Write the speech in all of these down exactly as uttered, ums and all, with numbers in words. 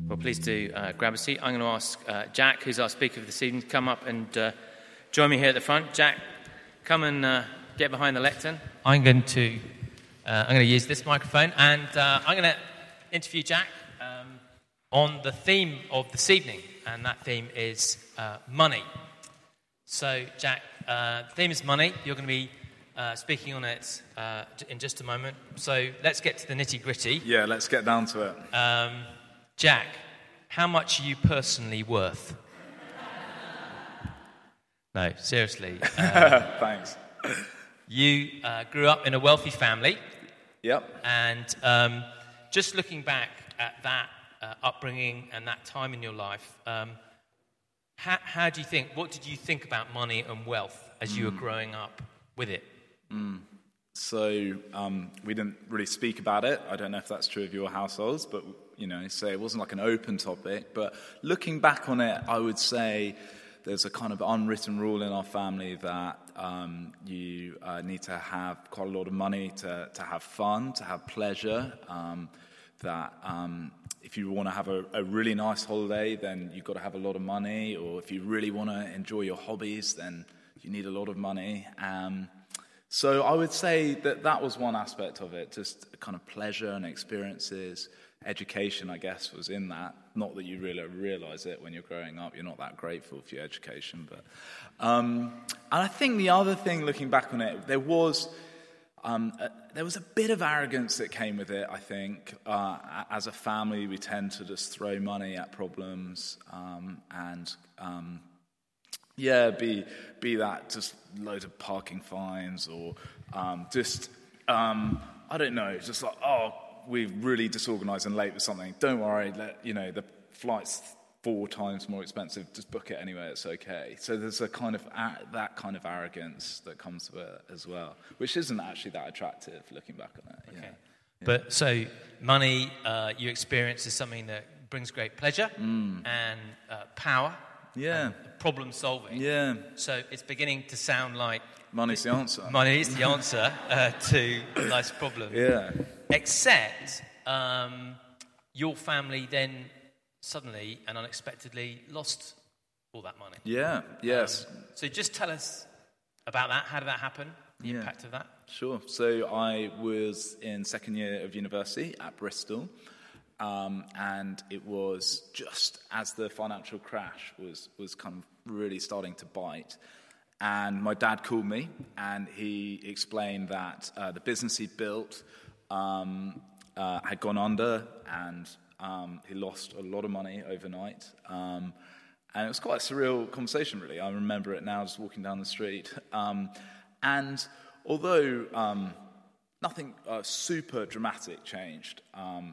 Well, please do uh, grab a seat. I'm going to ask uh, Jack, who's our speaker for this evening, to come up and uh, join me here at the front. Jack, come and uh, get behind the lectern. I'm going to uh, I'm going to use this microphone, and uh, I'm going to interview Jack um, on the theme of this evening, and that theme is uh, money. So, Jack, uh, the theme is money. You're going to be uh, speaking on it uh, in just a moment. So, let's get to the nitty-gritty. Yeah, let's get down to it. Um, Jack, how much are you personally worth? No, seriously. Um, Thanks. You uh, grew up in a wealthy family. Yep. And um, just looking back at that uh, upbringing and that time in your life, um, how, how do you think, what did you think about money and wealth as you mm. were growing up with it? Mm. So um, we didn't really speak about it. I don't know if that's true of your households, but, you know, so it wasn't like an open topic. But looking back on it, I would say there's a kind of unwritten rule in our family that um, you uh, need to have quite a lot of money to, to have fun, to have pleasure, um, that um, if you want to have a, a really nice holiday, then you've got to have a lot of money, or if you really want to enjoy your hobbies, then you need a lot of money. Um, so I would say that that was one aspect of it, just kind of pleasure and experiences. Education, I guess, was in that. Not that you really realise it when you're growing up. You're not that grateful for your education. But, um, and I think the other thing, looking back on it, there was um, a, there was a bit of arrogance that came with it, I think. Uh, as a family, we tend to just throw money at problems um, and... Um, Yeah, be be that just loads of parking fines or um, just, um, I don't know, just like, oh, we're really disorganised and late with something. Don't worry, let, you know, the flight's four times more expensive, just book it anyway, it's okay. So there's a kind of, a- that kind of arrogance that comes with it as well, which isn't actually that attractive looking back on it. Okay. Yeah. But so money uh, you experience is something that brings great pleasure Mm. and uh, power. Yeah. Problem solving. Yeah. So it's beginning to sound like Money's the answer. money is the answer uh, to life's problem. Yeah. Except um, your family then suddenly and unexpectedly lost all that money. Yeah. Yes. Um, so just tell us about that. How did that happen? The Yeah. impact of that? Sure. So I was in second year of university at Bristol. Um, and it was just as the financial crash was, was kind of really starting to bite. And my dad called me, and he explained that uh, the business he'd built um, uh, had gone under, and um, he lost a lot of money overnight. Um, and it was quite a surreal conversation, really. I remember it now, just walking down the street. Um, and although um, nothing uh, super dramatic changed, um,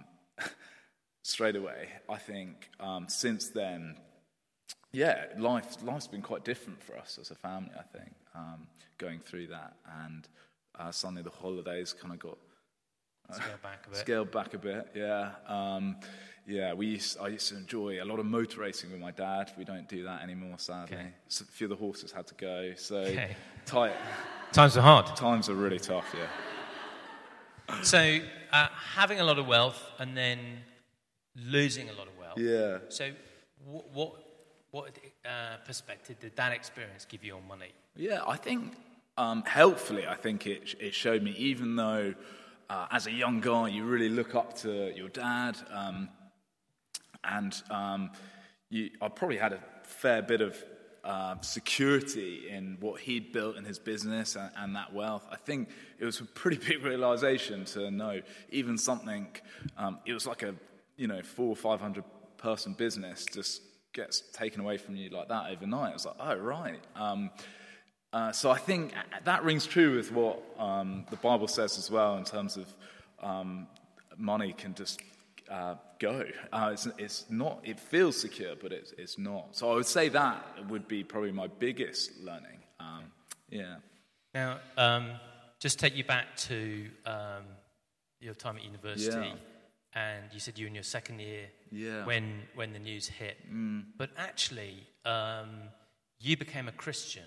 straight away, I think um, since then, yeah, life, life's been quite different for us as a family, I think, um, going through that. And uh, suddenly the holidays kind of got... Uh, scaled back a bit. Scaled back a bit, yeah. Um, yeah, we used, I used to enjoy a lot of motor racing with my dad. We don't do that anymore, sadly. Okay. So a few of the horses had to go, so Okay. tight. Times are hard. Times are really tough, yeah. So uh, having a lot of wealth and then losing a lot of wealth. Yeah. So what what, what uh, perspective did that experience give you on money? Yeah, I think um, helpfully, I think it it showed me, even though uh, as a young guy you really look up to your dad, um, and um, you, I probably had a fair bit of uh, security in what he'd built in his business and, and that wealth. I think it was a pretty big realization to know even something. Um, it was like a you know, four or five hundred person business just gets taken away from you like that overnight. It was like, oh, right. Um, uh, so I think that rings true with what um, the Bible says as well in terms of um, money can just uh, go. Uh, it's, it's not, it feels secure, but it's, it's not. So I would say that would be probably my biggest learning. Um, yeah. Now, um, just take you back to um, your time at university. Yeah. And you said you were in your second year yeah. when when the news hit. Mm. But actually, um, you became a Christian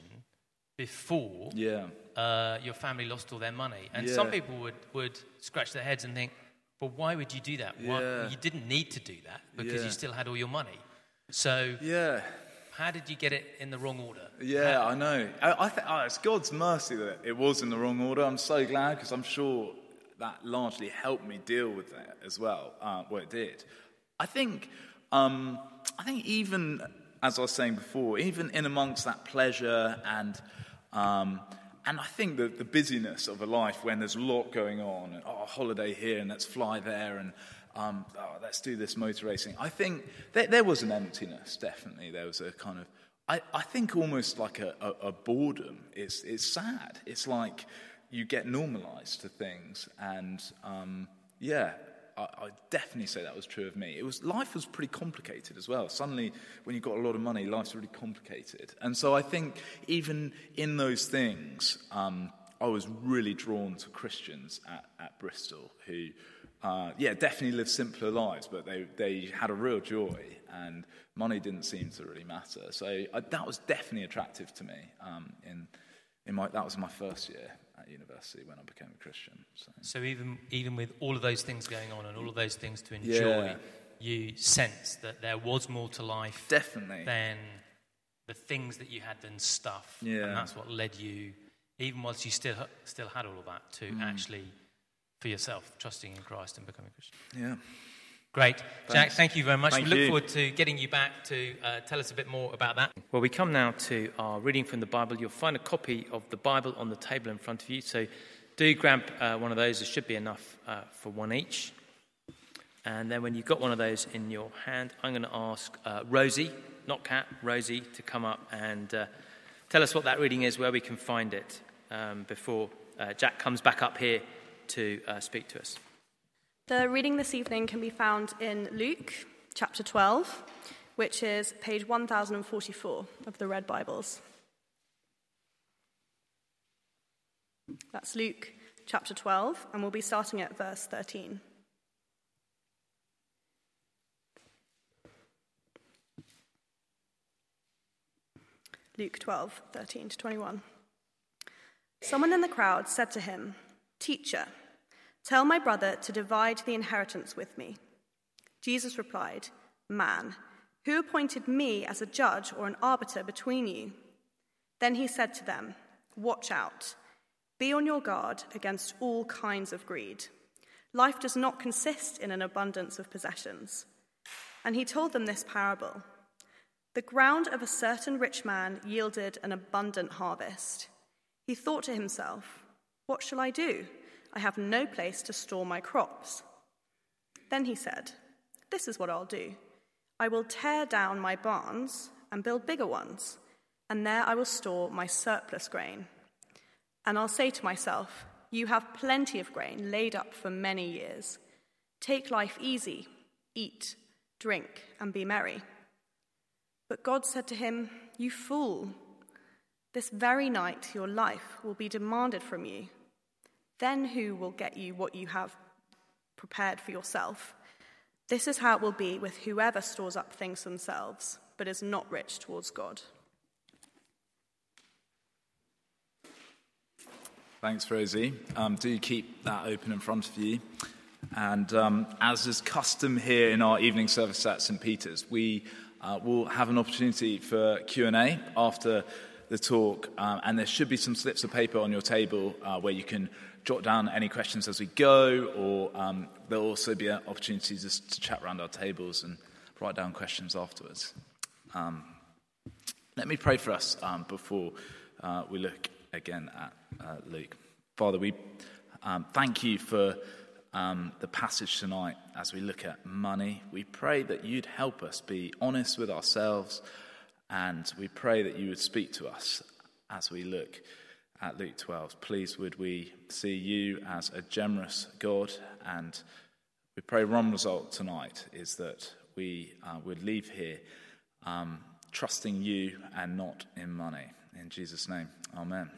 before yeah. uh, your family lost all their money. And yeah. some people would, would scratch their heads and think, But why would you do that? Why, Yeah. you didn't need to do that because Yeah. you still had all your money. So Yeah. how did you get it in the wrong order? Yeah, I know. I, I think oh, it's God's mercy that it was in the wrong order. I'm so glad because I'm sure that largely helped me deal with that as well. Uh, well, it did. I think. Um, I think even as I was saying before, even in amongst that pleasure and um, and I think the, the busyness of a life when there's a lot going on, and oh, holiday here and let's fly there and um, oh, let's do this motor racing. I think there, there was an emptiness. Definitely, there was a kind of. I, I think almost like a, a, a boredom. It's it's sad. It's like you get normalised to things, and um, yeah, I, I definitely say that was true of me. It was life was pretty complicated as well. Suddenly, when you've got a lot of money, life's really complicated, and so I think even in those things, um, I was really drawn to Christians at, at Bristol who, uh, yeah, definitely lived simpler lives, but they they had a real joy and. Money didn't seem to really matter, so I, that was definitely attractive to me. Um, in in my that was my first year at university when I became a Christian. So, so even even with all of those things going on and all of those things to enjoy, yeah. you sensed that there was more to life, definitely, than the things that you had than stuff, yeah. and that's what led you, even whilst you still still had all of that, to mm. actually for yourself trusting in Christ and becoming a Christian. Yeah. Great. Thanks. Jack, thank you very much. Thank we look you. forward to getting you back to uh, tell us a bit more about that. Well, we come now to our reading from the Bible. You'll find a copy of the Bible on the table in front of you, so do grab uh, one of those. There should be enough uh, for one each. And then when you've got one of those in your hand, I'm going to ask uh, Rosie, not Kat, Rosie, to come up and uh, tell us what that reading is, where we can find it, um, before uh, Jack comes back up here to uh, speak to us. The reading this evening can be found in Luke chapter twelve, which is page one thousand forty-four of the Red Bibles. That's Luke chapter twelve, and we'll be starting at verse thirteen. Luke twelve, thirteen to twenty-one. Someone in the crowd said to him, "Teacher, tell my brother to divide the inheritance with me." Jesus replied, "Man, who appointed me as a judge or an arbiter between you?" Then he said to them, "Watch out. Be on your guard against all kinds of greed. Life does not consist in an abundance of possessions." And he told them this parable. The ground of a certain rich man yielded an abundant harvest. He thought to himself, "What shall I do? I have no place to store my crops." Then he said, "This is what I'll do. I will tear down my barns and build bigger ones, and there I will store my surplus grain. And I'll say to myself, you have plenty of grain laid up for many years. Take life easy, eat, drink, and be merry." But God said to him, "You fool, this very night your life will be demanded from you. Then who will get you what you have prepared for yourself? This is how it will be with whoever stores up things for themselves, but is not rich towards God." Thanks, Rosie. Um, do keep that open in front of you. And um, as is custom here in our evening service at Saint Peter's, we uh, will have an opportunity for Q and A after the talk, um, and there should be some slips of paper on your table uh, where you can jot down any questions as we go, or um, there'll also be an opportunity just to chat around our tables and write down questions afterwards. Um, let me pray for us um, before uh, we look again at uh, Luke. Father, we um, thank you for um, the passage tonight as we look at money. We pray that you'd help us be honest with ourselves, and we pray that you would speak to us as we look at Luke twelve. Please would we see you as a generous God, and we pray one result tonight is that we uh, would leave here um, trusting you and not in money. In Jesus' name, amen.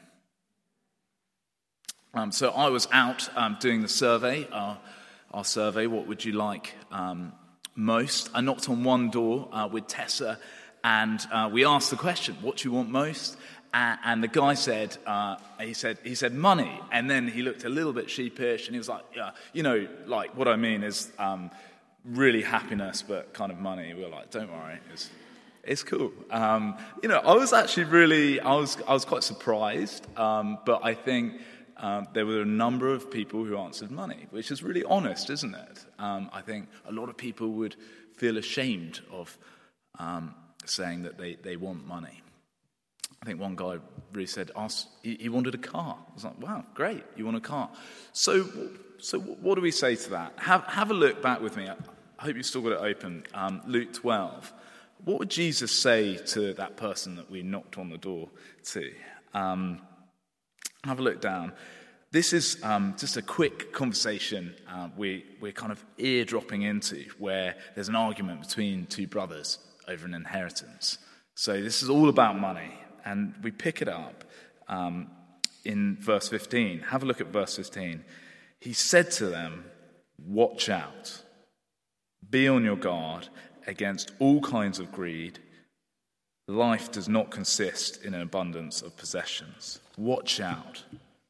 Um, so I was out um, doing the survey, uh, our survey, what would you like um, most? I knocked on one door uh, with Tessa, and uh, we asked the question, what do you want most? And, and the guy said, uh, he said, he said money. And then he looked a little bit sheepish, and he was like, yeah, you know, like what I mean is um, really happiness, but kind of money. We were like, don't worry, it's it's cool. Um, you know, I was actually really, I was I was quite surprised, um, but I think um, there were a number of people who answered money, which is really honest, isn't it? Um, I think a lot of people would feel ashamed of um, saying that they, they want money. I think one guy really said, asked, he, he wanted a car. I was like, wow, great, you want a car. So so what do we say to that? Have, have a look back with me. I hope you've still got it open. Um, Luke twelve. What would Jesus say to that person that we knocked on the door to? Um, have a look down. This is um, just a quick conversation uh, we, we're kind of eardropping into, where there's an argument between two brothers over an inheritance. So this is all about money. And we pick it up um, in verse fifteen. Have a look at verse fifteen. He said to them, watch out. Be on your guard against all kinds of greed. Life does not consist in an abundance of possessions. Watch out.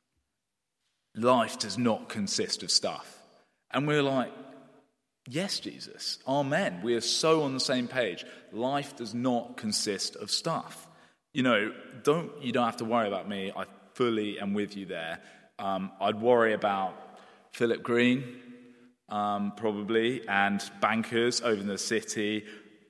Life does not consist of stuff. And we're like, yes, Jesus, amen. We are so on the same page. Life does not consist of stuff. You know, don't you don't have to worry about me. I fully am with you there. Um, I'd worry about Philip Green, um, probably, and bankers over in the city.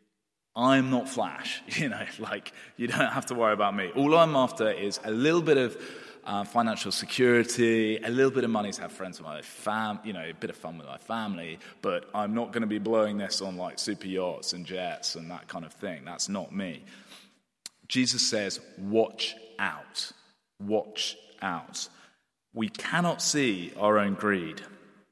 I'm not Flash, you know, like, you don't have to worry about me. All I'm after is a little bit of uh, financial security, a little bit of money to have friends with my fam, you know, a bit of fun with my family, but I'm not going to be blowing this on, like, super yachts and jets and that kind of thing. That's not me. Jesus says, watch out. Watch out. We cannot see our own greed.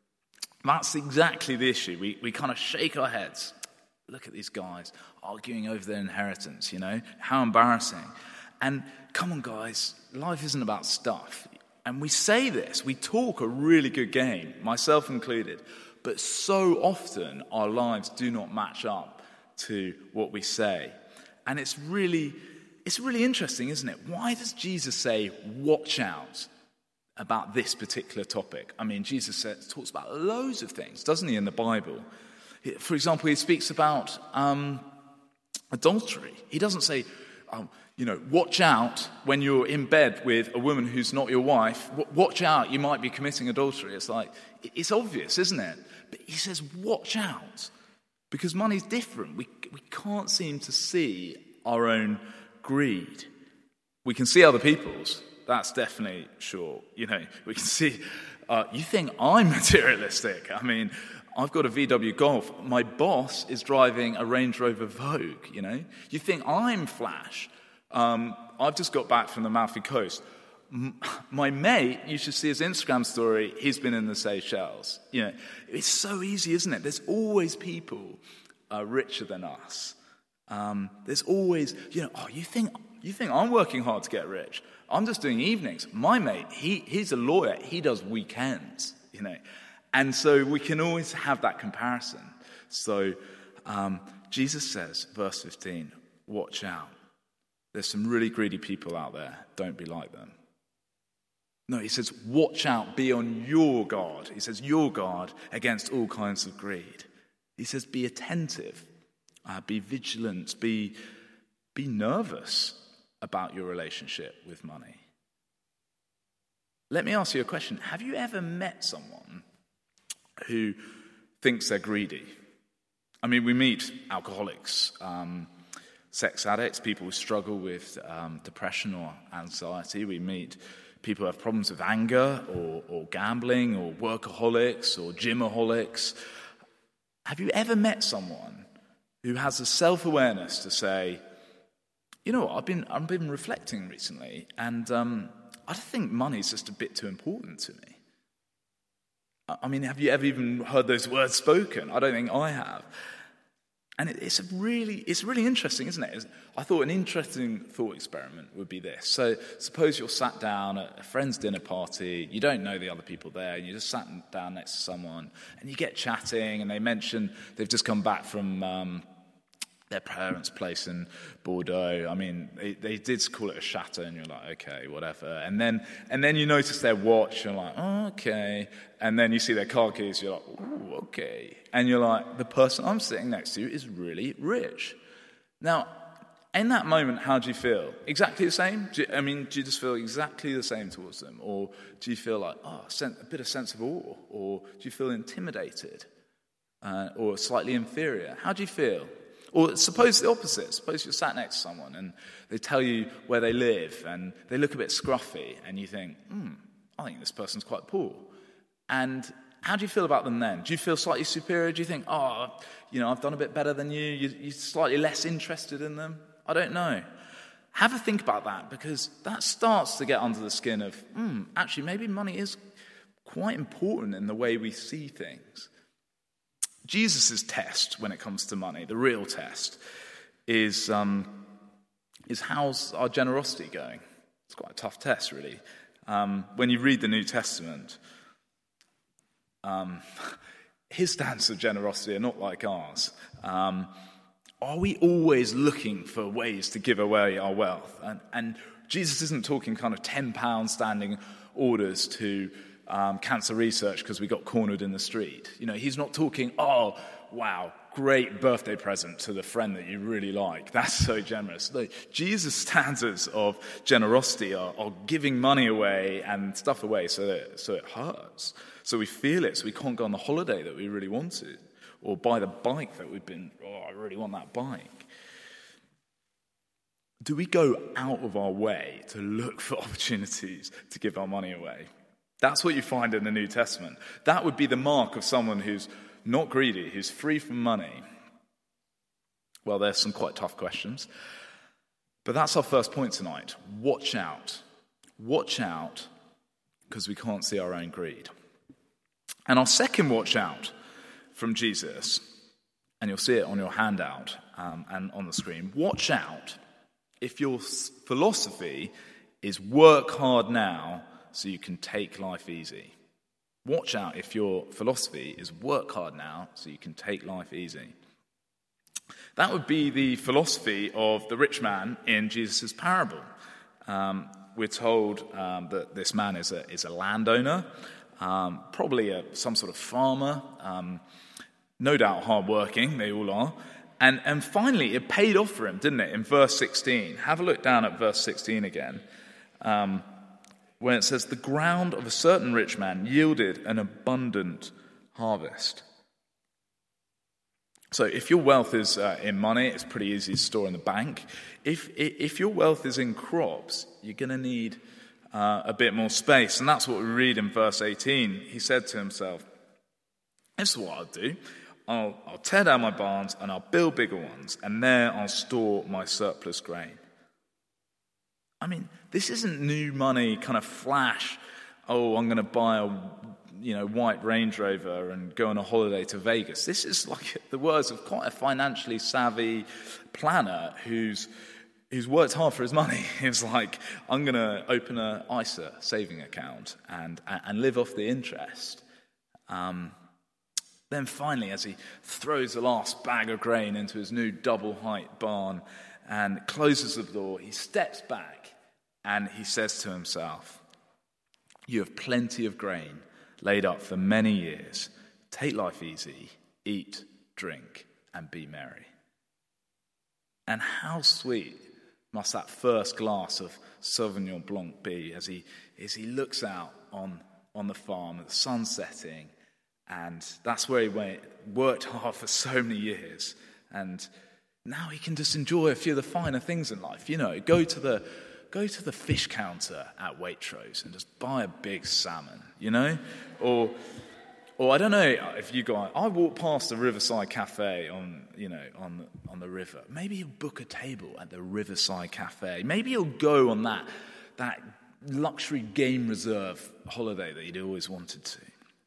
That's exactly the issue. We we kind of shake our heads. Look at these guys arguing over their inheritance, you know? How embarrassing. And come on, guys, life isn't about stuff. And we say this, we talk a really good game, myself included, but so often our lives do not match up to what we say. And it's really, it's really interesting, isn't it? Why does Jesus say, watch out about this particular topic? I mean, Jesus says, talks about loads of things, doesn't he, in the Bible? For example, he speaks about um, adultery. He doesn't say, um, you know, watch out when you're in bed with a woman who's not your wife. Watch out, you might be committing adultery. It's like, it's obvious, isn't it? But he says, watch out, because money's different. We, we can't seem to see our own greed. We can see other people's. That's definitely sure. You know, we can see, uh, you think I'm materialistic. I mean, I've got a V W Golf. My boss is driving a Range Rover Vogue, you know. You think I'm Flash. Um, I've just got back from the Malfi Coast. M- my mate, you should see his Instagram story, he's been in the Seychelles. You know, it's so easy, isn't it? There's always people uh, richer than us. Um, there's always, you know, oh, you think you think I'm working hard to get rich. I'm just doing evenings. My mate, he he's a lawyer. He does weekends, you know. And so we can always have that comparison. So um, Jesus says, verse fifteen, watch out. There's some really greedy people out there. Don't be like them. No, he says, watch out, be on your guard. He says, your guard against all kinds of greed. He says, be attentive, uh, be vigilant, be, be nervous about your relationship with money. Let me ask you a question. Have you ever met someone who thinks they're greedy? I mean, we meet alcoholics, um, sex addicts, people who struggle with um, depression or anxiety. We meet people who have problems with anger or, or gambling or workaholics or gymaholics. Have you ever met someone who has the self-awareness to say, you know what, I've been, I've been reflecting recently, and um, I think money's just a bit too important to me. I mean, have you ever even heard those words spoken? I don't think I have. And it's a really, it's really interesting, isn't it? I thought an interesting thought experiment would be this. So suppose you're sat down at a friend's dinner party, you don't know the other people there, and you just sat down next to someone, and you get chatting, and they mention they've just come back from um, their parents' place in Bordeaux. I mean, they, they did call it a chateau, and you're like, okay, whatever. And then and then you notice their watch, and you're like, oh, okay. And then you see their car keys, you're like, ooh, okay. And you're like, the person I'm sitting next to is really rich. Now, in that moment, how do you feel? Exactly the same? Do you, I mean, do you just feel exactly the same towards them? Or do you feel like, oh, a bit of sense of awe? Or do you feel intimidated? Uh, or slightly inferior? How do you feel? Or suppose the opposite. Suppose you're sat next to someone and they tell you where they live and they look a bit scruffy and you think, hmm, I think this person's quite poor. And how do you feel about them then? Do you feel slightly superior? Do you think, oh, you know, I've done a bit better than you? You're slightly less interested in them? I don't know. Have a think about that, because that starts to get under the skin of, hmm, actually, maybe money is quite important in the way we see things. Jesus' test when it comes to money, the real test, is, um, is how's our generosity going? It's quite a tough test, really. Um, when you read the New Testament, um, his standards of generosity are not like ours. Um, are we always looking for ways to give away our wealth? And, and Jesus isn't talking kind of ten pound standing orders to Um, cancer research because we got cornered in the street. You know, he's not talking, oh, wow, great birthday present to the friend that you really like. That's so generous. No, Jesus' standards of generosity are, are giving money away and stuff away so that so it hurts. So we feel it, so we can't go on the holiday that we really wanted, or buy the bike that we've been, oh, I really want that bike. Do we go out of our way to look for opportunities to give our money away? That's what you find in the New Testament. That would be the mark of someone who's not greedy, who's free from money. Well, there's some quite tough questions. But that's our first point tonight. Watch out. Watch out, because we can't see our own greed. And our second watch out from Jesus, and you'll see it on your handout um, and on the screen. Watch out if your philosophy is work hard now so you can take life easy. Watch out if your philosophy is work hard now so you can take life easy. That would be the philosophy of the rich man in Jesus' parable. Um, we're told um, that this man is a, is a landowner, um, probably a, some sort of farmer, um, no doubt hardworking, they all are. And, and finally, it paid off for him, didn't it, in verse sixteen. Have a look down at verse sixteen again. Um, When it says, the ground of a certain rich man yielded an abundant harvest. So if your wealth is uh, in money, it's pretty easy to store in the bank. If if your wealth is in crops, you're going to need uh, a bit more space. And that's what we read in verse eighteen. He said to himself, this is what I'll do. I'll, I'll tear down my barns and I'll build bigger ones, and there I'll store my surplus grain. I mean, this isn't new money kind of flash, oh, I'm going to buy a you know, white Range Rover and go on a holiday to Vegas. This is like the words of quite a financially savvy planner who's who's worked hard for his money. He's like, I'm going to open an I S A saving account and, and live off the interest. Um, then finally, as he throws the last bag of grain into his new double-height barn and closes the door, he steps back and he says to himself, you have plenty of grain laid up for many years. Take life easy, eat, drink, and be merry. And how sweet must that first glass of Sauvignon Blanc be as he as he looks out on, on the farm, the sun's setting, and that's where he went, worked hard for so many years, and now he can just enjoy a few of the finer things in life. You know, go to the Go to the fish counter at Waitrose and just buy a big salmon, you know? Or, or I don't know if you guys, I walk past the Riverside Cafe on, you know, on the, on the river. Maybe you'll book a table at the Riverside Cafe. Maybe you'll go on that, that luxury game reserve holiday that you'd always wanted to.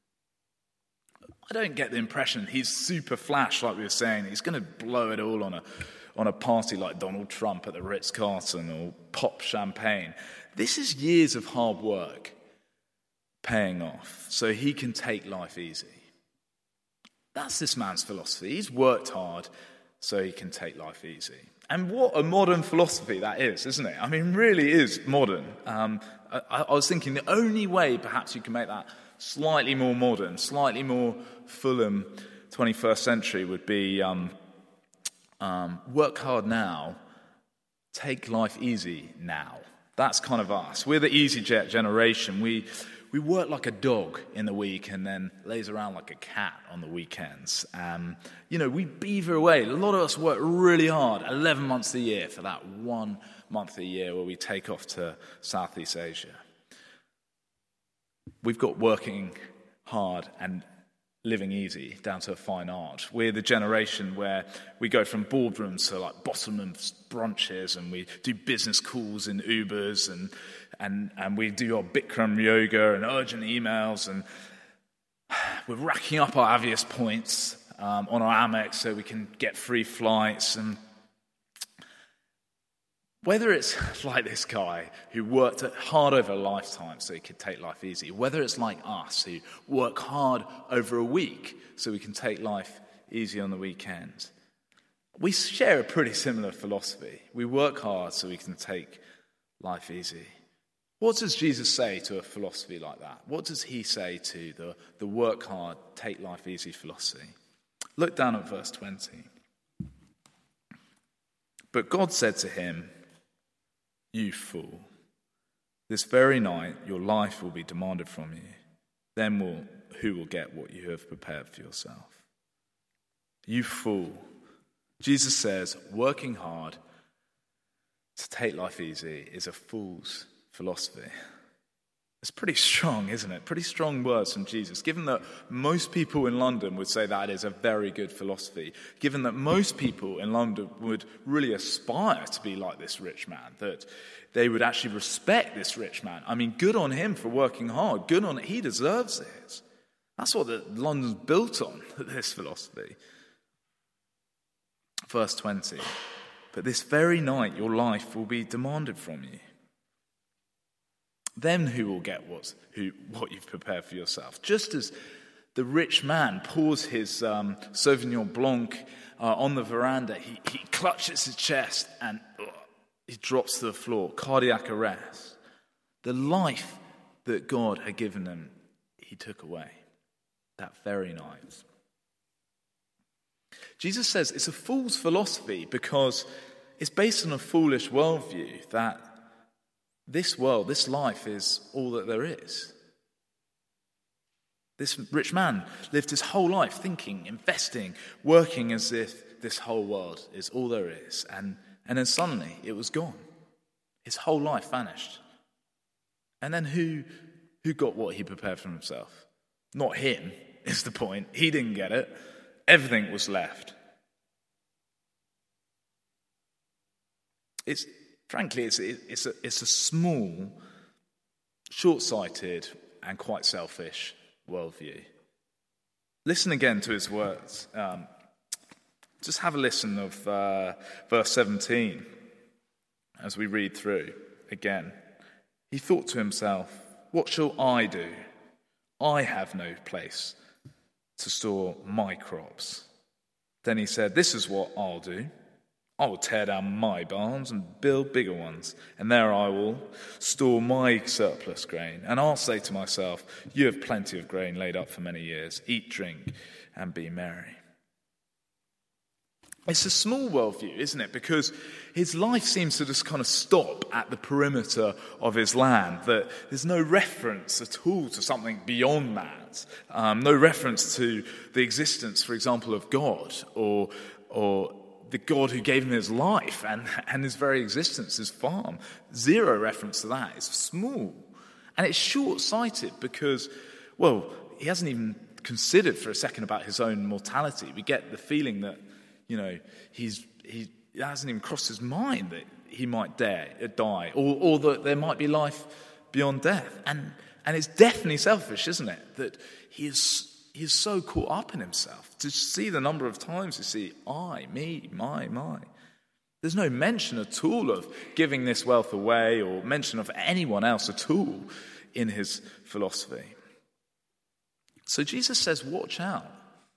I don't get the impression he's super flash, like we were saying. He's going to blow it all on a on a party like Donald Trump at the Ritz-Carlton or pop champagne. This is years of hard work paying off so he can take life easy. That's this man's philosophy. He's worked hard so he can take life easy. And what a modern philosophy that is, isn't it? I mean, really is modern. Um, I, I was thinking the only way perhaps you can make that slightly more modern, slightly more Fulham twenty-first century would be um, um, work hard now, take life easy now. That's kind of us. We're the EasyJet generation. We we work like a dog in the week and then lays around like a cat on the weekends. Um, you know, we beaver away. A lot of us work really hard, eleven months a year, for that one month a year where we take off to Southeast Asia. We've got working hard and living easy down to a fine art. We're the generation where we go from boardrooms to like bottomless brunches, and we do business calls in Ubers, and and and we do our Bikram yoga and urgent emails, and we're racking up our Avios points um, on our Amex so we can get free flights. And whether it's like this guy who worked hard over a lifetime so he could take life easy, whether it's like us who work hard over a week so we can take life easy on the weekend, we share a pretty similar philosophy. We work hard so we can take life easy. What does Jesus say to a philosophy like that? What does he say to the, the work hard, take life easy philosophy? Look down at verse twenty. But God said to him, "You fool, this very night your life will be demanded from you. Then will who will get what you have prepared for yourself?" You fool. Jesus says working hard to take life easy is a fool's philosophy. It's pretty strong, isn't it? Pretty strong words from Jesus, given that most people in London would say that is a very good philosophy, given that most people in London would really aspire to be like this rich man, that they would actually respect this rich man. I mean, good on him for working hard. Good on it. He deserves it. That's what the, London's built on, this philosophy. Verse twenty. But this very night your life will be demanded from you. Then who will get what, who, what you've prepared for yourself? Just as the rich man pours his um, Sauvignon Blanc uh, on the veranda, he, he clutches his chest and uh, he drops to the floor, cardiac arrest. The life that God had given him, he took away that very night. Jesus says it's a fool's philosophy because it's based on a foolish worldview that this world, this life is all that there is. This rich man lived his whole life thinking, investing, working as if this whole world is all there is. And, and then suddenly it was gone. His whole life vanished. And then who, who got what he prepared for himself? Not him, is the point. He didn't get it. Everything was left. It's Frankly, it's, it's, a, it's a small, short-sighted, and quite selfish worldview. Listen again to his words. Um, just have a listen of uh, verse seventeen as we read through again. He thought to himself, "What shall I do? I have no place to store my crops." Then he said, "This is what I'll do. I will tear down my barns and build bigger ones, and there I will store my surplus grain. And I'll say to myself, you have plenty of grain laid up for many years. Eat, drink, and be merry." It's a small worldview, isn't it? Because his life seems to just kind of stop at the perimeter of his land, that there's no reference at all to something beyond that. Um, no reference to the existence, for example, of God or or the God who gave him his life and, and his very existence, his farm. Zero reference to that. It's small. And it's short-sighted because, well, he hasn't even considered for a second about his own mortality. We get the feeling that, you know, he's he it hasn't even crossed his mind that he might dare, die, or, or that there might be life beyond death. And and it's definitely selfish, isn't it? That he is he is so caught up in himself. To see the number of times you see, I, me, my, my. There's no mention at all of giving this wealth away or mention of anyone else at all in his philosophy. So Jesus says, watch out.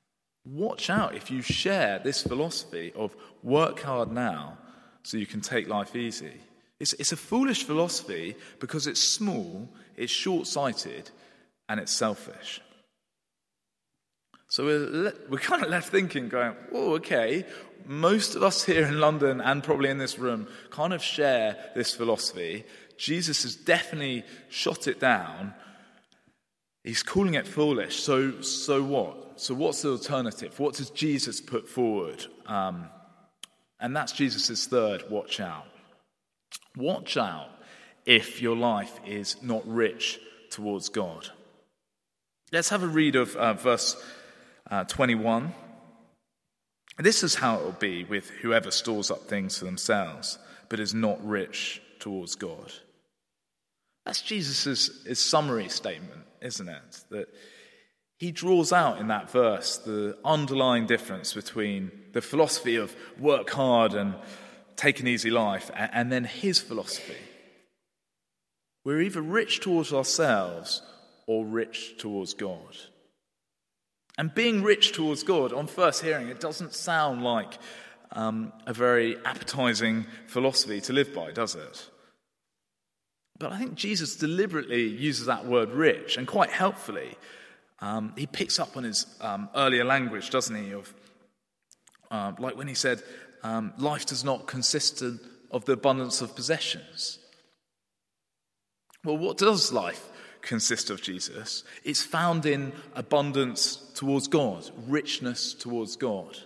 Watch out if you share this philosophy of work hard now so you can take life easy. It's, it's a foolish philosophy because it's small, it's short-sighted, and it's selfish. So we're, le- we're kind of left thinking, going, oh, okay, most of us here in London and probably in this room kind of share this philosophy. Jesus has definitely shot it down. He's calling it foolish. So, so what? So what's the alternative? What does Jesus put forward? Um, and that's Jesus' third, watch out. Watch out if your life is not rich towards God. Let's have a read of uh, verse uh, twenty-one. This is how it will be with whoever stores up things for themselves, but is not rich towards God. That's Jesus' his summary statement, isn't it? That he draws out in that verse the underlying difference between the philosophy of work hard and take an easy life, and then his philosophy. We're either rich towards ourselves or rich towards God. And being rich towards God, on first hearing, it doesn't sound like um, a very appetizing philosophy to live by, does it? But I think Jesus deliberately uses that word rich, and quite helpfully. Um, he picks up on his um, earlier language, doesn't he, of uh, like when he said, um, life does not consist of the abundance of possessions. Well, what does life consist of, Jesus? It's found in abundance towards God, richness towards God.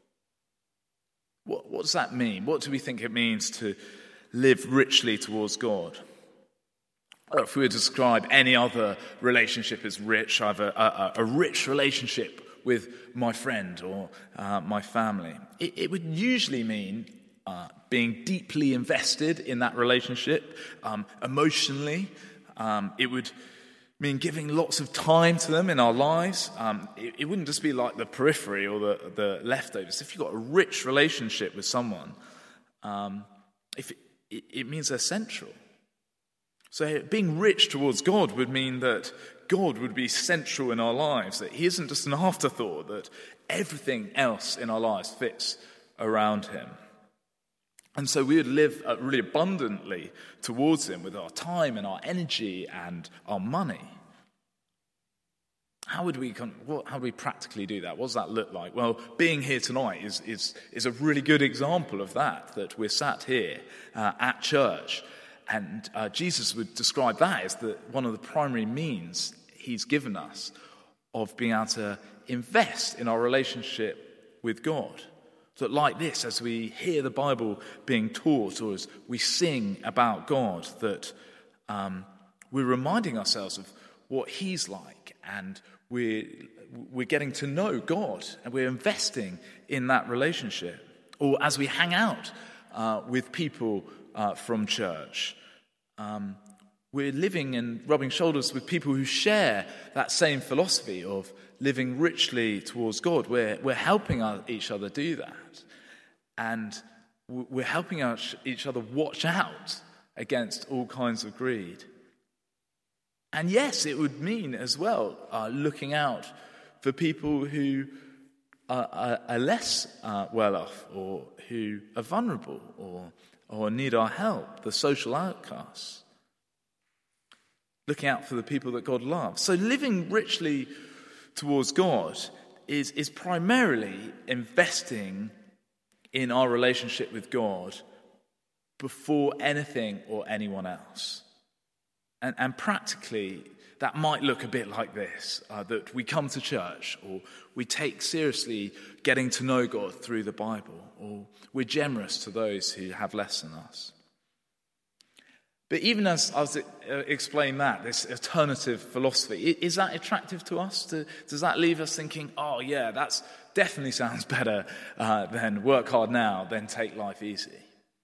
What, what does that mean? What do we think it means to live richly towards God? Or if we were to describe any other relationship as rich, I have a, a, a rich relationship with my friend or uh, my family, it, it would usually mean uh, being deeply invested in that relationship, um, emotionally. Um, it would mean giving lots of time to them in our lives. Um, it, it wouldn't just be like the periphery or the, the leftovers. If you've got a rich relationship with someone, um, if it, it, it means they're central. So being rich towards God would mean that God would be central in our lives, that he isn't just an afterthought, that everything else in our lives fits around him. And so we would live really abundantly towards him with our time and our energy and our money. How would we how do we practically do that? What does that look like? Well, being here tonight is is is a really good example of that, that we're sat here uh, at church. And uh, Jesus would describe that as the, one of the primary means he's given us of being able to invest in our relationship with God. So that like this, as we hear the Bible being taught or as we sing about God, that um, we're reminding ourselves of what he's like, and we're, we're getting to know God, and we're investing in that relationship. Or as we hang out uh, with people uh, from church, Um, we're living and rubbing shoulders with people who share that same philosophy of living richly towards God. We're, we're helping our, each other do that. And we're helping our, each other watch out against all kinds of greed. And yes, it would mean as well uh, looking out for people who are, are, are less uh, well off, or who are vulnerable, or or need our help, the social outcasts. Looking out for the people that God loves. So living richly towards God is, is primarily investing in our relationship with God before anything or anyone else. And, and practically, that might look a bit like this, uh, that we come to church, or we take seriously getting to know God through the Bible, or we're generous to those who have less than us. But even as I was uh, explaining that, this alternative philosophy, is that attractive to us? To, does that leave us thinking, oh yeah, that definitely sounds better uh, than work hard now, then take life easy?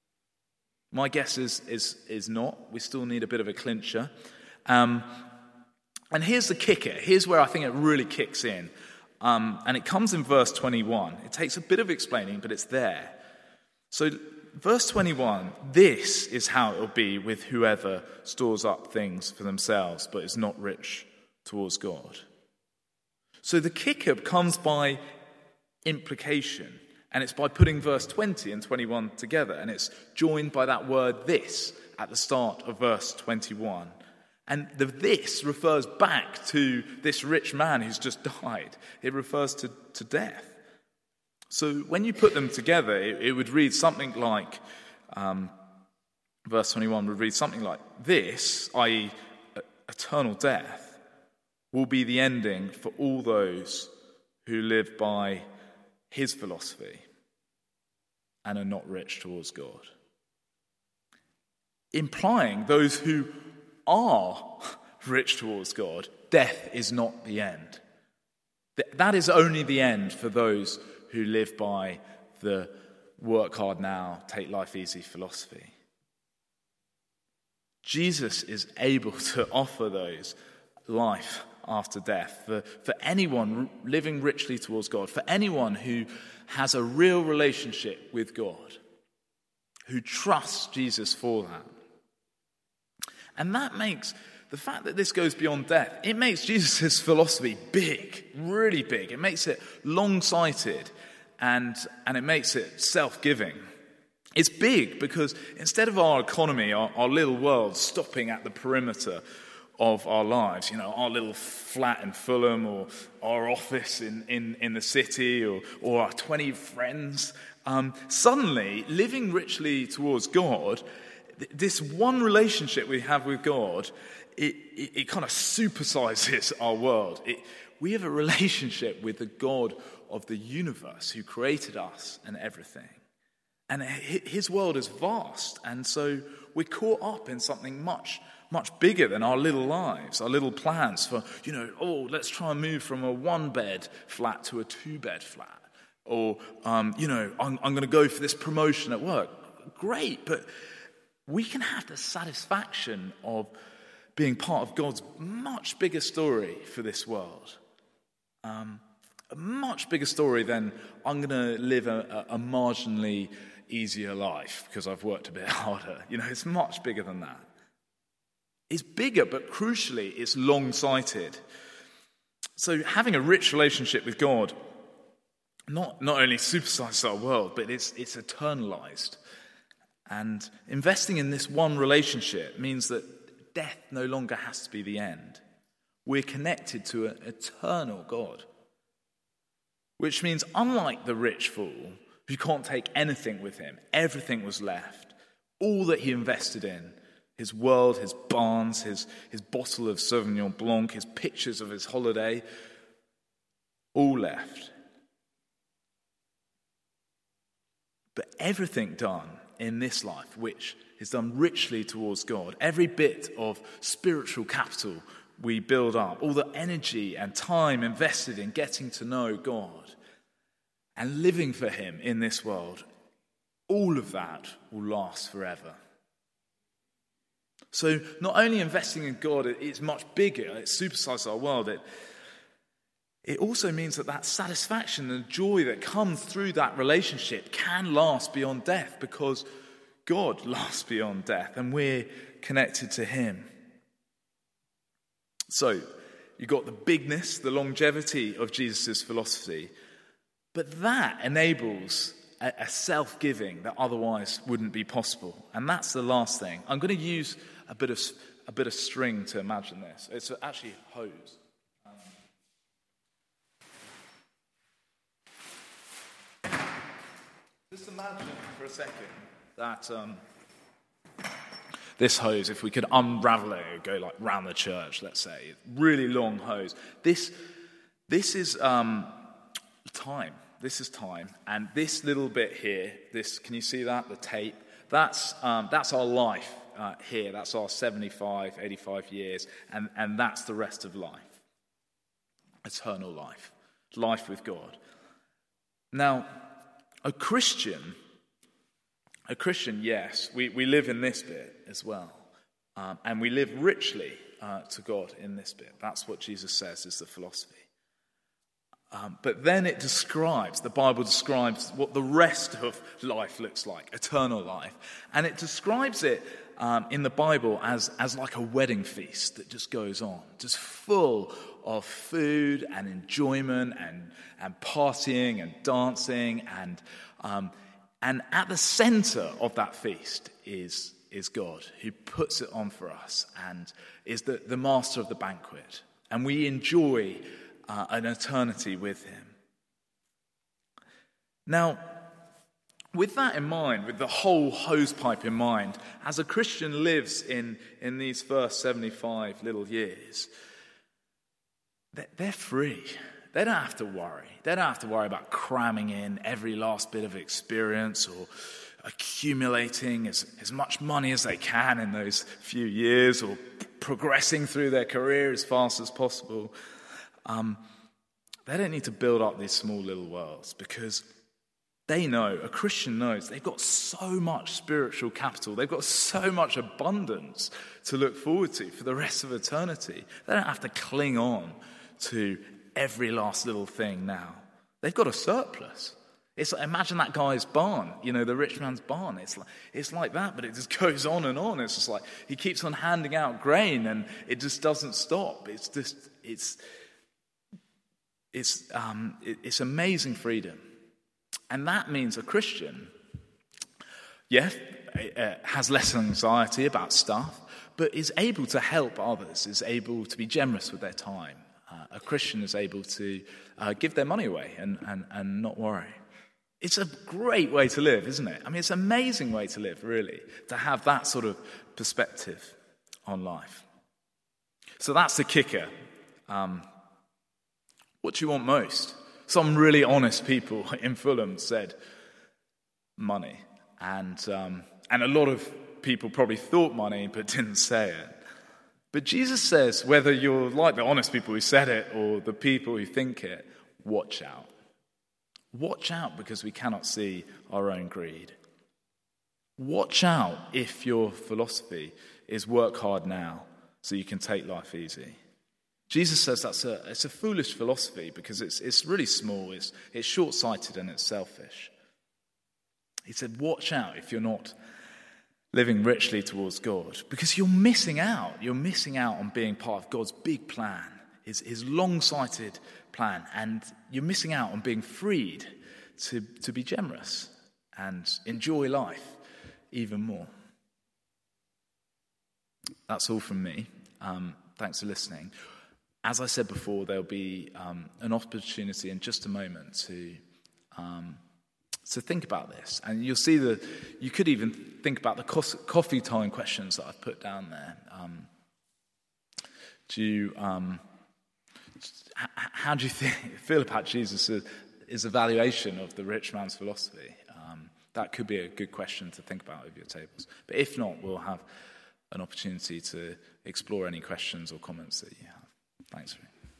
My guess is, is, is not. We still need a bit of a clincher. Um, and here's the kicker. Here's where I think it really kicks in. Um, and it comes in verse twenty-one. It takes a bit of explaining, but it's there. So verse twenty-one, this is how it will be with whoever stores up things for themselves, but is not rich towards God. So the kicker comes by implication. And it's by putting verse twenty and twenty-one together, and it's joined by that word this at the start of verse twenty-one. And the this refers back to this rich man who's just died. It refers to, to death. So when you put them together, it, it would read something like, um, verse twenty-one would read something like, this, that is eternal death, will be the ending for all those who live by his philosophy and are not rich towards God. Implying those who are rich towards God, death is not the end. That is only the end for those who live by the work hard now, take life easy philosophy. Jesus is able to offer those life after death for, for anyone living richly towards God, for anyone who has a real relationship with God, who trusts Jesus for that. And that makes, the fact that this goes beyond death, it makes Jesus' philosophy big, really big. It makes it long-sighted and, and it makes it self-giving. It's big because instead of our economy, our, our little world stopping at the perimeter of our lives, you know, our little flat in Fulham or our office in, in, in the city or, or our twenty friends, um, suddenly living richly towards God, this one relationship we have with God, it, it, it kind of supersizes our world. It, we have a relationship with the God of the universe who created us and everything. And his world is vast, and so we're caught up in something much, much bigger than our little lives, our little plans for, you know, oh, let's try and move from a one-bed flat to a two-bed flat. Or, um, you know, I'm, I'm going to go for this promotion at work. Great, but we can have the satisfaction of being part of God's much bigger story for this world. Um, a much bigger story than I'm going to live a, a, a marginally easier life because I've worked a bit harder. You know, it's much bigger than that. It's bigger, but crucially, it's long-sighted. So having a rich relationship with God not, not only supersizes our world, but it's, it's eternalized. And investing in this one relationship means that death no longer has to be the end. We're connected to an eternal God. Which means, unlike the rich fool, who can't take anything with him, everything was left. All that he invested in, his world, his barns, his, his bottle of Sauvignon Blanc, his pictures of his holiday, all left. But everything done in this life, which is done richly towards God, every bit of spiritual capital we build up, all the energy and time invested in getting to know God and living for him in this world, all of that will last forever. So not only investing in God, it's much bigger, it supersizes our world, it, it also means that that satisfaction and joy that comes through that relationship can last beyond death because God lasts beyond death and we're connected to him. So, you've got the bigness, the longevity of Jesus' philosophy, but that enables a, a self-giving that otherwise wouldn't be possible. And that's the last thing. I'm going to use a bit of a bit of string to imagine this. It's actually hose. Um, just imagine for a second that um, this hose, if we could unravel it, it would go like round the church, let's say. Really long hose. This, this is um, time. This is time. And this little bit here, this, can you see that? The tape. That's, um, that's our life uh, here. That's our seventy-five, eighty-five years. And, and that's the rest of life. Eternal life. Life with God. Now, a Christian... A Christian, yes, we, we live in this bit as well. Um, and we live richly uh, to God in this bit. That's what Jesus says is the philosophy. Um, but then it describes, the Bible describes what the rest of life looks like, eternal life. And it describes it um, in the Bible as, as like a wedding feast that just goes on, just full of food and enjoyment and, and partying and dancing. And, um, and at the center of that feast is, is God, who puts it on for us and is the, the master of the banquet. And we enjoy Uh, an eternity with him. Now, with that in mind, with the whole hosepipe in mind, as a Christian lives in, in these first seventy-five little years, they're free. They don't have to worry. They don't have to worry about cramming in every last bit of experience or accumulating as, as much money as they can in those few years or progressing through their career as fast as possible. Um, they don't need to build up these small little worlds because they know, a Christian knows, they've got so much spiritual capital. They've got so much abundance to look forward to for the rest of eternity. They don't have to cling on to every last little thing now. They've got a surplus. It's like, imagine that guy's barn, you know, the rich man's barn. It's like, it's like that, but it just goes on and on. It's just like he keeps on handing out grain and it just doesn't stop. It's just, it's... It's, um, it's amazing freedom. And that means a Christian, yeah, has less anxiety about stuff, but is able to help others, is able to be generous with their time. Uh, a Christian is able to uh, give their money away and, and, and not worry. It's a great way to live, isn't it? I mean, it's an amazing way to live, really, to have that sort of perspective on life. So that's the kicker. Um, What do you want most? Some really honest people in Fulham said money. And um, and a lot of people probably thought money but didn't say it. But Jesus says, whether you're like the honest people who said it or the people who think it, watch out. Watch out because we cannot see our own greed. Watch out if your philosophy is work hard now so you can take life easy. Jesus says that's a, it's a foolish philosophy because it's, it's really small, it's, it's short-sighted and it's selfish. He said, watch out if you're not living richly towards God because you're missing out. You're missing out on being part of God's big plan, his, his long-sighted plan, and you're missing out on being freed to, to be generous and enjoy life even more. That's all from me. Um, thanks for listening. As I said before, there'll be um, an opportunity in just a moment to um, to think about this. And you'll see that you could even think about the co- coffee time questions that I've put down there. Um, do you, um, h- how do you think, feel about Jesus' his evaluation of the rich man's philosophy? Um, that could be a good question to think about over your tables. But if not, we'll have an opportunity to explore any questions or comments that you have. Thanks.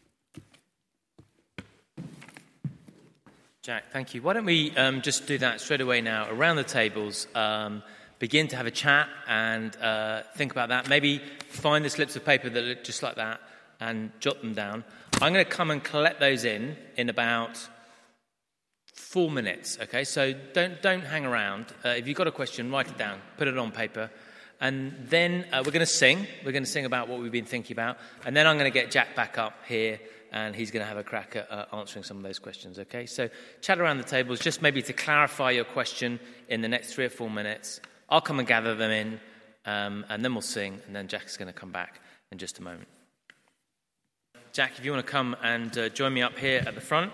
Jack, thank you. Why don't we um, just do that straight away now, around the tables, um, begin to have a chat and uh, think about that. Maybe find the slips of paper that look just like that and jot them down. I'm going to come and collect those in in about four minutes, okay? So don't don't hang around. Uh, if you've got a question, write it down, put it on paper. And then uh, we're going to sing. We're going to sing about what we've been thinking about. And then I'm going to get Jack back up here, and he's going to have a crack at uh, answering some of those questions, okay? So chat around the tables, just maybe to clarify your question in the next three or four minutes. I'll come and gather them in, um, and then we'll sing, and then Jack's going to come back in just a moment. Jack, if you want to come and uh, join me up here at the front.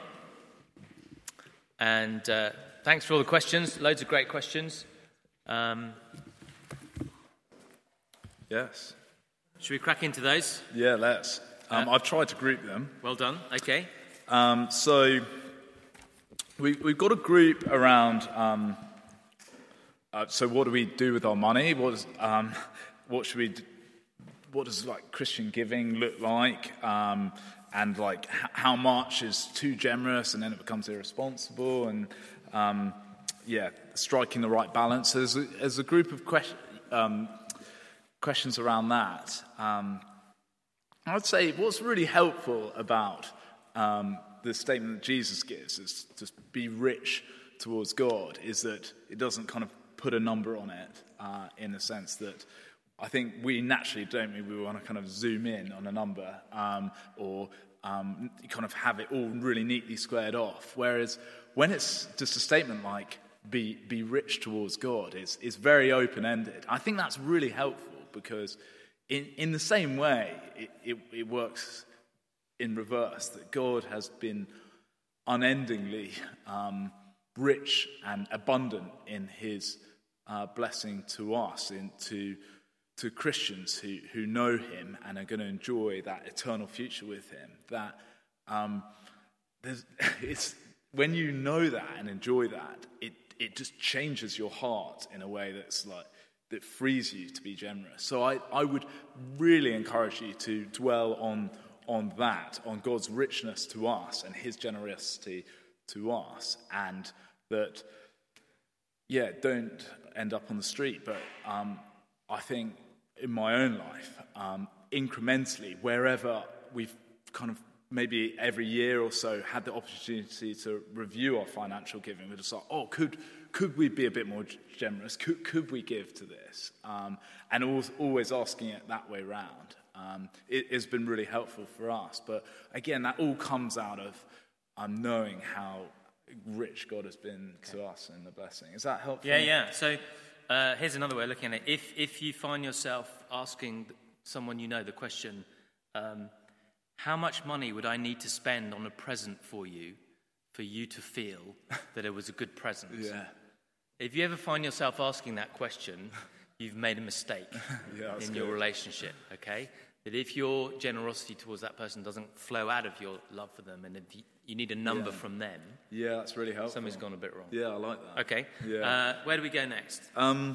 And uh, thanks for all the questions. Loads of great questions. Um, yes. Should we crack into those? Yeah, let's. Um, uh, I've tried to group them. Well done. Okay. Um, so we, we've got a group around. Um, uh, so what do we do with our money? What is, um, what should we? Do? What does like Christian giving look like? Um, and like h- how much is too generous, and then it becomes irresponsible? And um, yeah, striking the right balance. There's a, there's a group of questions. Um, questions around that. Um, I'd say what's really helpful about um, the statement that Jesus gives is just be rich towards God, is that it doesn't kind of put a number on it uh, in the sense that I think we naturally don't we, we want to kind of zoom in on a number um, or um, kind of have it all really neatly squared off. Whereas when it's just a statement like be be rich towards God, it's, it's very open-ended. I think that's really helpful because in, in the same way it, it, it works in reverse, that God has been unendingly um, rich and abundant in his uh, blessing to us, into to Christians who, who know him and are going to enjoy that eternal future with him. That um, there's, it's when you know that and enjoy that, it it just changes your heart in a way that's like that frees you to be generous. So I, I would really encourage you to dwell on on that, on God's richness to us and his generosity to us, and that yeah, don't end up on the street, but um, I think in my own life, um, incrementally, wherever we've kind of maybe every year or so had the opportunity to review our financial giving, we're just like, oh, could could we be a bit more generous? Could could we give to this? Um, and always, always asking it that way round. Um, it has been really helpful for us. But again, that all comes out of um, knowing how rich God has been okay. to us in the blessing. Is that helpful? Yeah, yeah. So uh, here's another way of looking at it. If if you find yourself asking someone you know the question, um, how much money would I need to spend on a present for you for you to feel that it was a good present? Yeah. If you ever find yourself asking that question, you've made a mistake yeah, in good. your relationship, okay? That if your generosity towards that person doesn't flow out of your love for them, and if you, you need a number yeah. from them, yeah, that's really helpful. Something's gone a bit wrong. Yeah, I like that. Okay. Yeah. Uh, where do we go next? Um,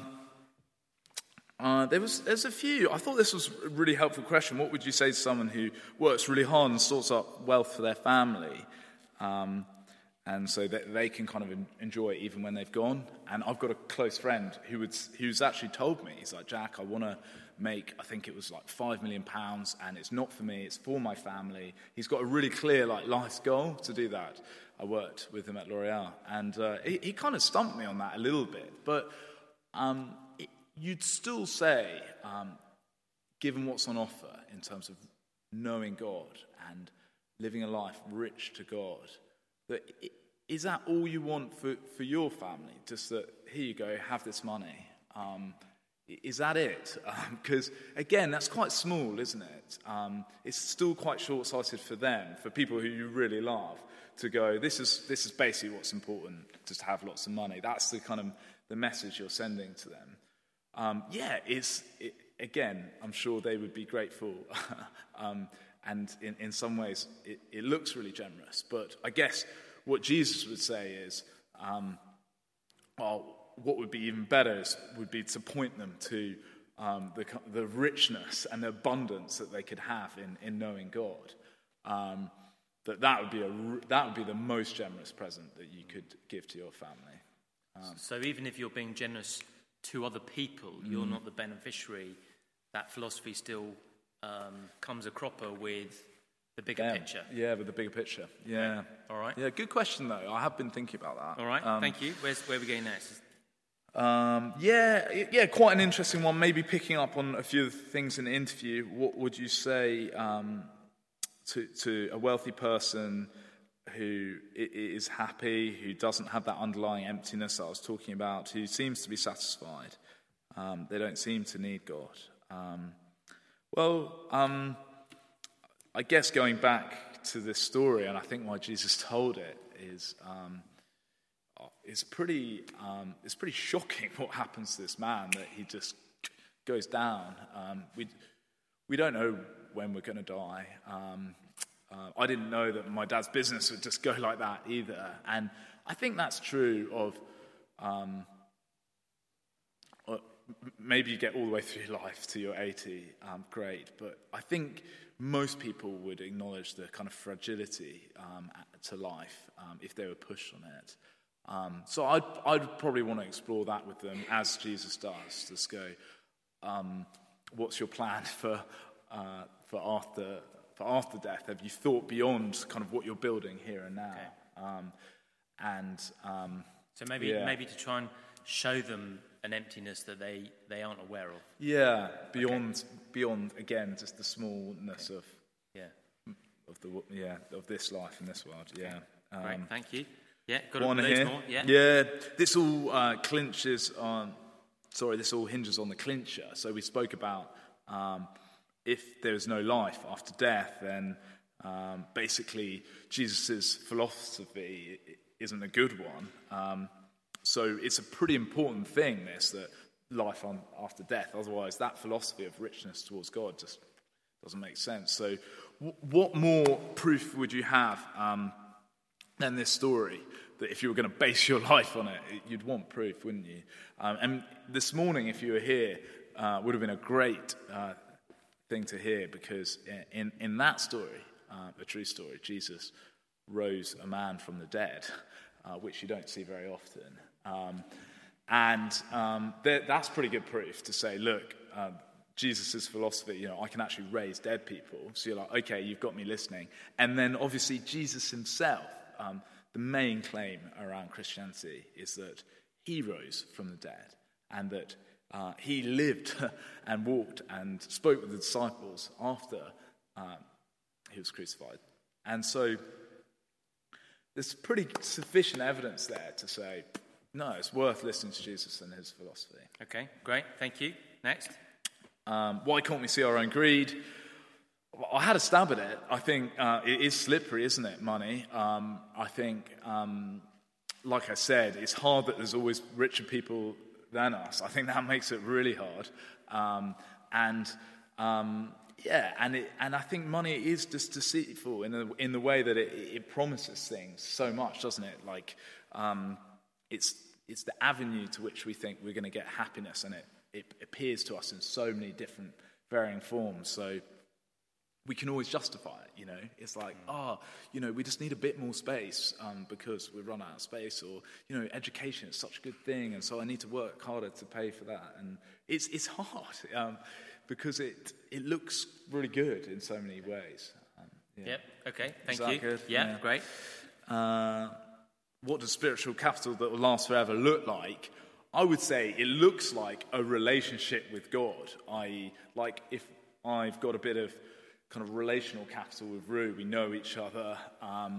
uh, there was there's a few. I thought this was a really helpful question. What would you say to someone who works really hard and sorts out wealth for their family, um, and so that they can kind of enjoy it even when they've gone? And I've got a close friend who would who's actually told me, he's like, Jack, I want to make, I think it was like five million pounds, and it's not for me, it's for my family. He's got a really clear like life's goal to do that. I worked with him at L'Oreal, and uh, he, he kind of stumped me on that a little bit. But um, it, you'd still say, um, given what's on offer in terms of knowing God and living a life rich to God, that it, is that all you want for, for your family? Just that, here you go, have this money. Um, Is that it? Because, um, again, that's quite small, isn't it? Um, it's still quite short-sighted for them, for people who you really love, to go, this is this is basically what's important, just to have lots of money. That's the kind of the message you're sending to them. Um, yeah, it's, it, again, I'm sure they would be grateful. um, and in, in some ways, it, it looks really generous. But I guess what Jesus would say is, um, well, what would be even better is, would be to point them to um, the, the richness and the abundance that they could have in, in knowing God. Um, that that would be a that would be the most generous present that you could give to your family. Um, so even if you're being generous to other people, mm. you're not the beneficiary. That philosophy still um, comes a cropper with the bigger yeah, picture. Yeah, with the bigger picture. Yeah. Okay. All right. Yeah, good question though. I have been thinking about that. All right. Um, Thank you. Where's where are we going next? Um, yeah, yeah, quite an interesting one. Maybe picking up on a few of the things in the interview. What would you say um, to to a wealthy person who is happy, who doesn't have that underlying emptiness that I was talking about, who seems to be satisfied? Um, they don't seem to need God. Um, well, um, I guess going back to this story, and I think why Jesus told it is. Um, It's pretty, um, it's pretty shocking what happens to this man, that he just goes down. Um, we, we don't know when we're going to die. Um, uh, I didn't know that my dad's business would just go like that either. And I think that's true of, um, maybe you get all the way through life to your eighty, um, great. But I think most people would acknowledge the kind of fragility um, to life um, if they were pushed on it. Um, so I'd, I'd probably want to explore that with them, as Jesus does. Just go, um, what's your plan for uh, for after for after death? Have you thought beyond kind of what you're building here and now? Okay. Um, and um, so maybe yeah. maybe to try and show them an emptiness that they, they aren't aware of. Yeah, beyond okay. beyond again just the smallness okay. of yeah of the yeah of this life in this world. Yeah. Um, Great, thank you. Yeah, got one a here. more. Yeah. Yeah, this all uh, clinches on. Sorry, this all hinges on the clincher. So we spoke about um, if there is no life after death, then um, basically Jesus' philosophy isn't a good one. Um, so it's a pretty important thing, this, that life on, after death. Otherwise, that philosophy of richness towards God just doesn't make sense. So w- what more proof would you have um, than this story? That if you were going to base your life on it, you'd want proof, wouldn't you? Um, and this morning, if you were here, uh, would have been a great uh, thing to hear, because in, in that story, uh, a true story, Jesus rose a man from the dead, uh, which you don't see very often. Um, and um, th- that's pretty good proof to say, look, uh, Jesus' philosophy, you know, I can actually raise dead people. So you're like, okay, you've got me listening. And then obviously Jesus himself, um, the main claim around Christianity is that he rose from the dead, and that uh, he lived and walked and spoke with the disciples after um, he was crucified. And so there's pretty sufficient evidence there to say, no, it's worth listening to Jesus and his philosophy. Okay, great, thank you. Next. Um, why can't we see our own greed? I had a stab at it. I think uh, it is slippery, isn't it, money? Um, I think, um, like I said, it's hard that there's always richer people than us. I think that makes it really hard. Um, and, um, yeah, and it, and I think money is just deceitful in the, in the way that it, it promises things so much, doesn't it? Like, um, it's, it's the avenue to which we think we're going to get happiness, and it, it appears to us in so many different varying forms. So we can always justify it, you know. It's like, oh, you know, we just need a bit more space um, because we run out of space, or, you know, education is such a good thing, and so I need to work harder to pay for that. And it's it's hard um, because it it looks really good in so many ways. Um, yeah. Yep. Okay. Thank is that you. Good? Yeah, yeah. Great. Uh, what does spiritual capital that will last forever look like? I would say it looks like a relationship with God. that is, like if I've got a bit of kind of relational capital with Rue, we know each other, um,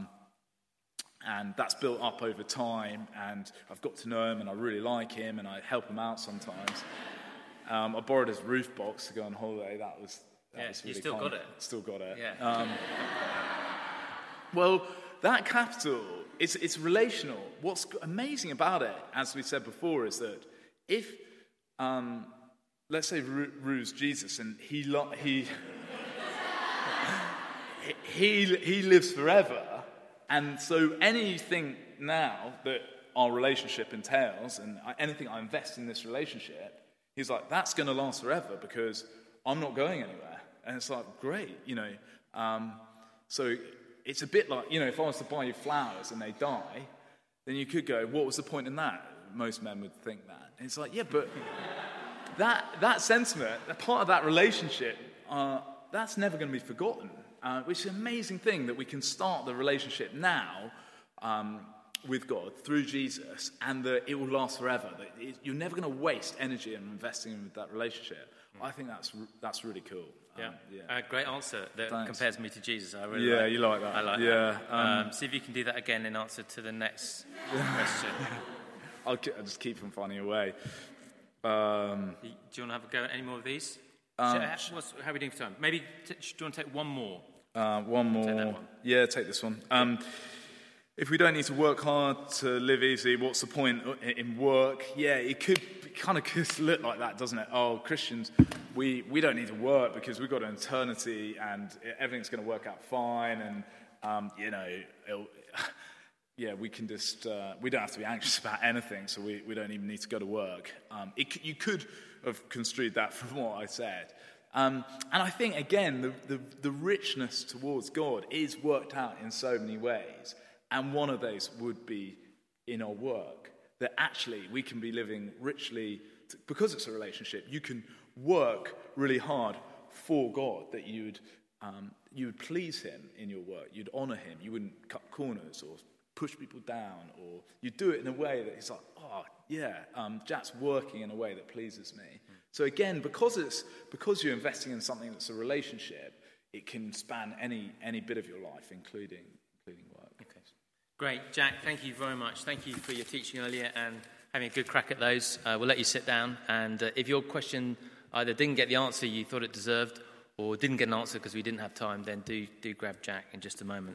and that's built up over time, and I've got to know him, and I really like him, and I help him out sometimes. Um, I borrowed his roof box to go on holiday. That was that yeah, was really you still kind. got it. Still got it. Yeah. Um, well, that capital, it's it's relational. What's amazing about it, as we said before, is that if, um, let's say Ru- Rue's Jesus, and he lo- he. He he lives forever, and so anything now that our relationship entails, and anything I invest in this relationship, he's like, that's going to last forever because I'm not going anywhere. And it's like, great, you know. Um, so it's a bit like, you know, if I was to buy you flowers and they die, then you could go, what was the point in that? Most men would think that. And it's like, yeah, but that that sentiment, a part of that relationship, uh, that's never going to be forgotten. Uh, which is an amazing thing that we can start the relationship now um, with God through Jesus, and that it will last forever. That it, you're never going to waste energy in investing in that relationship. Mm. I think that's that's really cool. Yeah, um, yeah. Uh, great answer that Thanks. compares me to Jesus. I really yeah, like, you like that. I like yeah, that. Um, um, see if you can do that again in answer to the next question. I'll, I'll just keep from finding a way. Um, do you want to have a go at any more of these? Um, so, what's, how are we doing for time? Maybe, t- do you want to take one more? Uh, one more. Take that one. Yeah, take this one. Um, if we don't need to work hard to live easy, what's the point in work? Yeah, it could it kind of could look like that, doesn't it? Oh, Christians, we, we don't need to work because we've got an eternity and everything's going to work out fine, and um, you know, it'll, yeah, we can just uh, we don't have to be anxious about anything, so we, we don't even need to go to work. Um, it, you could have construed that from what I said. Um, and I think, again, the, the, the richness towards God is worked out in so many ways. And one of those would be in our work. That actually we can be living richly, because it's a relationship. You can work really hard for God. That you would um, you would please him in your work. You'd honour him. You wouldn't cut corners or push people down, or you'd do it in a way that he's like, oh, yeah, um, Jack's working in a way that pleases me. Mm. So again, because it's because you're investing in something that's a relationship, it can span any any bit of your life, including including work. Okay. Great. Jack, thank you very much. Thank you for your teaching earlier and having a good crack at those. Uh, we'll let you sit down, and uh, if your question either didn't get the answer you thought it deserved or didn't get an answer because we didn't have time, then do do grab Jack in just a moment.